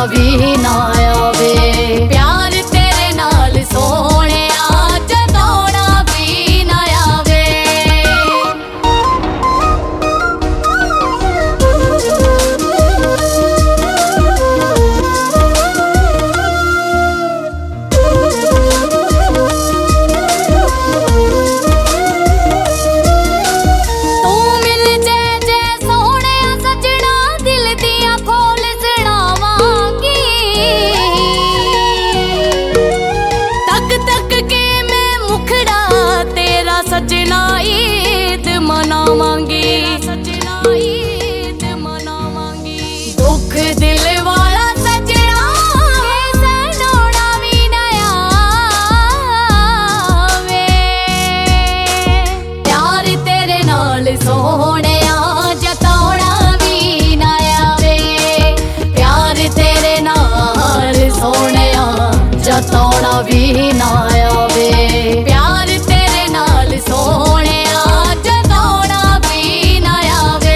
भी ना आवे। प्यार तेरे नाल सोहणिया जताउणा भी ना आवे। सजना ईद मनावांगी, सजना ईद मनावांगी। दुख दिल वाला सजना सनोड़ा भी ना आवे। प्यार तेरे नाल सोहणिया जताउणा भी ना आवे। प्यार तेरे नाल सोहणिया जताउणा भी ना आवे। प्यार सोहणिया जताउणा भी ना आवे।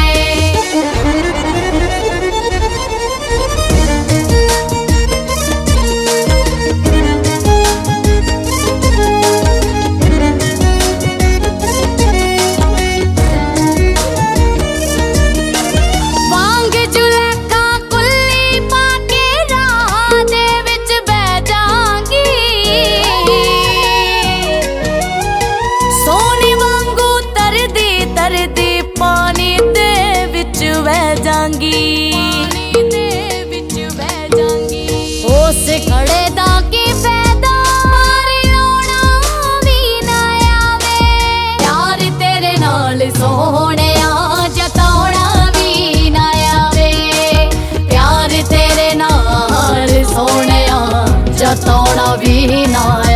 वांग जुलेखा कुल्ली पाके राह दे विच बह जांगी। सोने वांगू तरदी पानी दे विच बह जांगी। उस खड़े दा की फायदा मारे रोना भी ना आवे। प्यार तेरे नाल सोहणिया जताउणा भी ना आवे। प्यार तेरे नाल सोहणिया जताउणा भी ना